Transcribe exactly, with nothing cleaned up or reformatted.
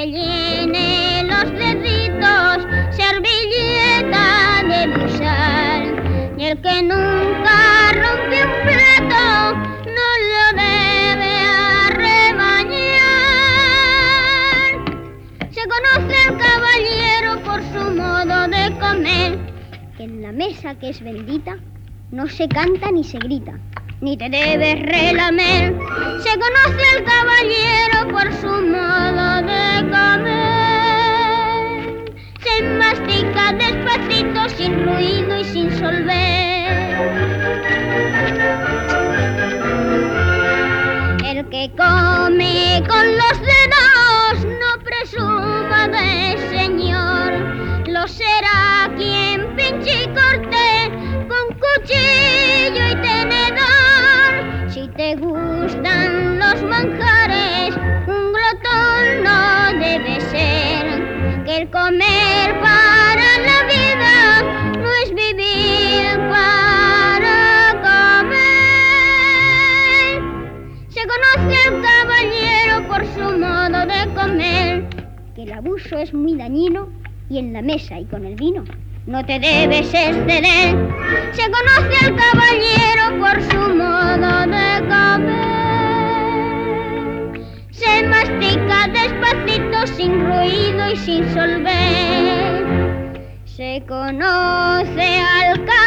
rellene los deditos, servilleta debe usar. Y el que nunca rompe un plato no lo debe arrebañar. Se conoce al caballero por su modo de comer, que en la mesa que es bendita no se canta ni se grita, ni te debes relamer. Se conoce al caballero por su modo de comer. Se mastica despacito, sin ruido y sin solver. El que come con los dedos no presuma de señor. Lo será quien pinche y corte con cuchillo y tenedor. Si te gustan los manjares, un glotón no debe ser. Que el comer para la vida no es vivir para comer. Se conoce al caballero por su modo de comer, que el abuso es muy dañino y en la mesa y con el vino no te debes exceder. Se conoce al caballero por su modo de comer. Se mastica despacito, sin ruido y sin solver. Se conoce al caballero